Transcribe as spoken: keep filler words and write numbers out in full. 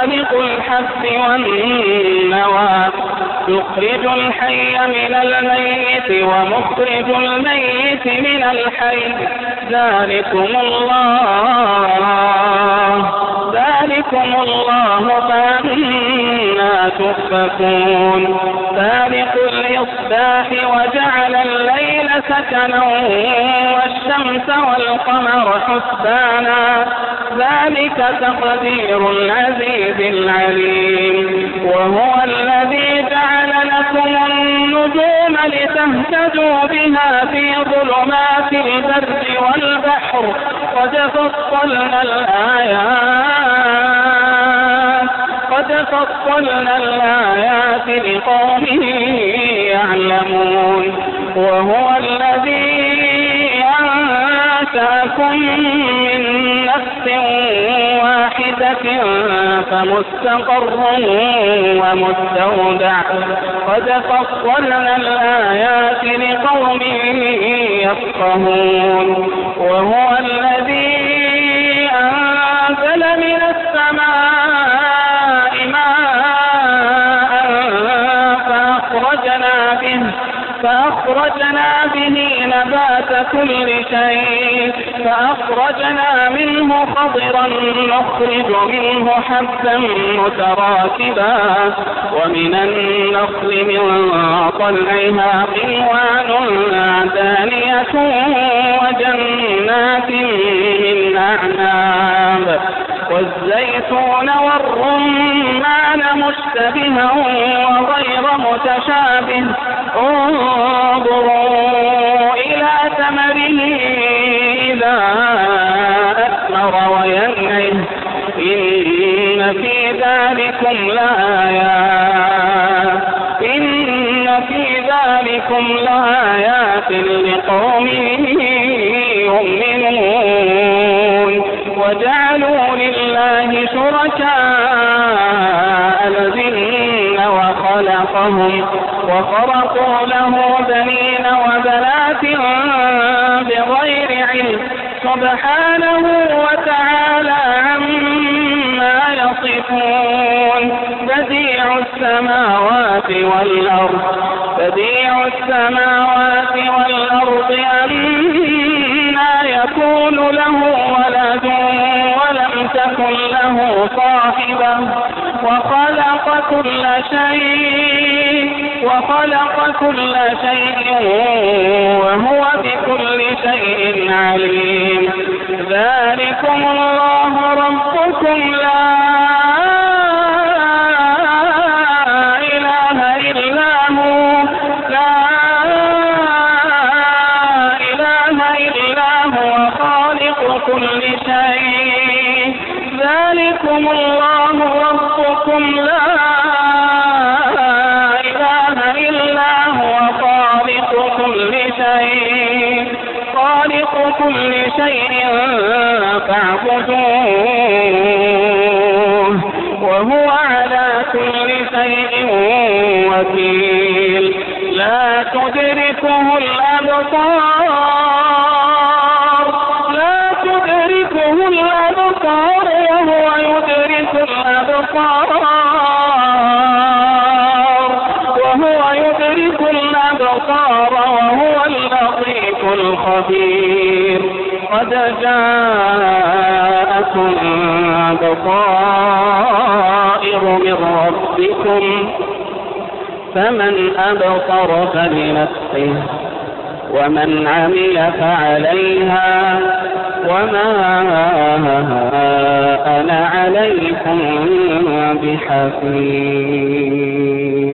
فالق الحب والنوى يخرج الحي من الميت ومخرج الميت من الحي ذلكم الله ذلكم الله فأنا تؤفكون فالق الإصباح وجعل الليل سكنا والشمس والقمر حسبانا ذلك تقدير العزيز العليم وهو الذي جعل لكم النجوم لتهتدوا بها في ظلمات البر والبحر قد فصلنا الآيات قد فصلنا الآيات لقوم يعلمون وهو الذي أنشأكم من نفس واحدة فمستقر ومستودع قد فصلنا الآيات لقوم يفقهون وهو الذي أنزل من السماء ماء فأخرجنا به فأخرجنا به نبات كل شيء فأخرجنا منه خضرا نخرج منه حبا متراكبا ومن النخل من طلعها قنوان دانية وجنات من أعناب والزيتون والرمان مشتبها وغير متشابه انظروا إلى ثمره إذا أثمر وينعه إن في ذلكم لآيات إن في ذلكم لآيات لقوم يؤمنون وجعلوا لله شركاء الجن وخلقهم وخرقوا له بنين وبنات بغير علم سبحانه وتعالى عما يصفون بديع السماوات والأرض بديع السماوات والأرض أنى يكون له ولد ولم تكن له صاحبة وخلق كل شيء وخلق كل شيء وهو بكل شيء عليم ذلكم الله ربكم لا إله إلا هو لا إله إلا هو خالق كل شيء ذلكم الله ربكم لا إله إلا هو خالق كل شيء خالق كل شيء فاعبدوه وهو على كل شيء وكيل لا تدركه الأبصار لا تدركه الأبصار وهو يدرك الأبصار وهو يدرك الأبصار وهو اللطيف الخبير قد جاءكم بصائر من ربكم فمن أبصر فلنفسه ومن عمل فعليها وما أنا عليكم بحفيظ.